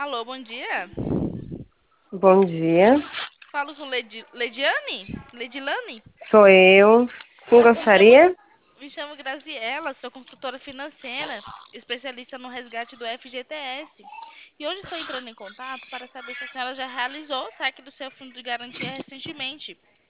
Alô, bom dia. Bom dia, Falo com Lediane? Ledilane? sou eu. Quem Me chamo, gostaria? me chamo Graziela, sou consultora financeira, especialista no resgate do FGTS. E hoje estou entrando em contato para saber se a senhora já realizou o saque do seu fundo de garantia recentemente.